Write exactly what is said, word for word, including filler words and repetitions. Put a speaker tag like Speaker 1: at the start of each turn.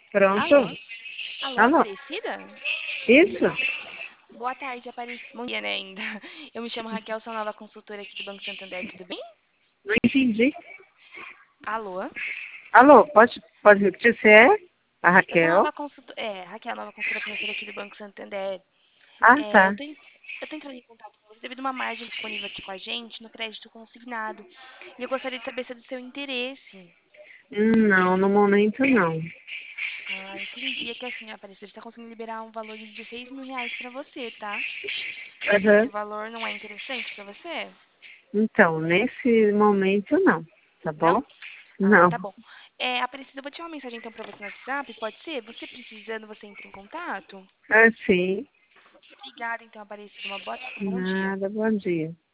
Speaker 1: Pronto?
Speaker 2: Alô? Alô,
Speaker 1: Alô?
Speaker 2: Aparecida?
Speaker 1: Isso?
Speaker 2: Boa tarde, Aparecida. Bom dia, né, ainda. Eu me chamo Raquel, sou nova consultora aqui do Banco Santander, tudo bem?
Speaker 1: Não entendi.
Speaker 2: Alô?
Speaker 1: Alô, pode, pode repetir? Você é a
Speaker 2: Eu sou
Speaker 1: Raquel?
Speaker 2: nova consultora, é, Raquel, nova consultora financeira aqui do Banco Santander.
Speaker 1: Ah,
Speaker 2: É, eu
Speaker 1: tá.
Speaker 2: tô, en- eu tô entrando em contato com você devido a uma margem disponível aqui com a gente no crédito consignado. E eu gostaria de saber se é do seu interesse.
Speaker 1: Hum, Não, no momento não.
Speaker 2: Ah, entendi. É que assim, Aparecida, a gente tá conseguindo liberar um valor de dezesseis mil reais pra você, tá? Esse
Speaker 1: Aham.
Speaker 2: valor não é interessante pra você?
Speaker 1: Então, nesse momento não, tá
Speaker 2: Não?
Speaker 1: bom?
Speaker 2: Ah,
Speaker 1: Não.
Speaker 2: tá bom. É, Aparecida, eu vou te uma mensagem então pra você no WhatsApp, pode ser? Você precisando, você entra em contato?
Speaker 1: Ah, sim.
Speaker 2: Obrigada, então, Aparecida. Uma boa, um bom dia.
Speaker 1: Nada, bom dia.